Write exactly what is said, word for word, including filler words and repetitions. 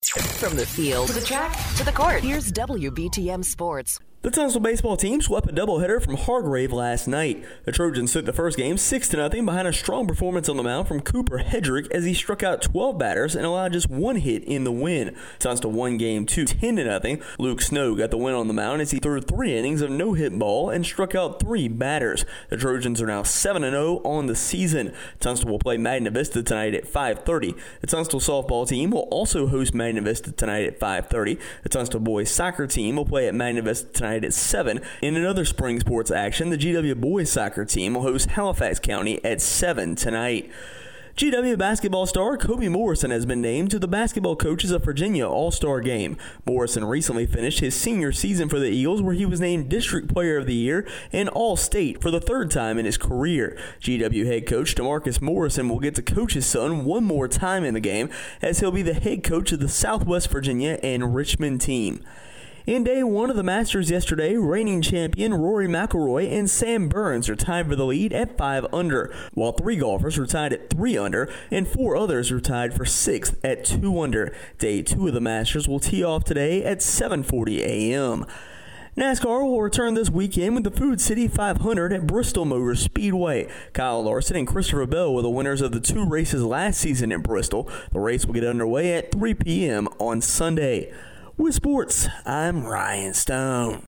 From the field to the track to the court, here's W B T M Sports. The Tunstall baseball team swept a doubleheader from Hargrave last night. The Trojans took the first game six to nothing behind a strong performance on the mound from Cooper Hedrick as he struck out twelve batters and allowed just one hit in the win. Tunstall won game two ten to nothing. Luke Snow got the win on the mound as he threw three innings of no-hit ball and struck out three batters. The Trojans are now seven and oh on the season. Tunstall will play Magna Vista tonight at five thirty. The Tunstall softball team will also host Magna Vista tonight at five thirty. The Tunstall boys soccer team will play at Magna Vista tonight at seven. In another spring sports action, the G W boys soccer team will host Halifax County at seven tonight. G W basketball star Kobe Morrison has been named to the Basketball Coaches of Virginia All-Star Game. Morrison recently finished his senior season for the Eagles, where he was named District Player of the Year and All-State for the third time in his career. G W head coach DeMarcus Morrison will get to coach his son one more time in the game, as he'll be the head coach of the Southwest Virginia and Richmond team. In day one of the Masters yesterday, reigning champion Rory McIlroy and Sam Burns are tied for the lead at five under, while three golfers were tied at three under and four others were tied for sixth at two under. Day two of the Masters will tee off today at seven forty a.m. NASCAR will return this weekend with the Food City five hundred at Bristol Motor Speedway. Kyle Larson and Christopher Bell were the winners of the two races last season in Bristol. The race will get underway at three p.m. on Sunday. With sports, I'm Ryan Stone.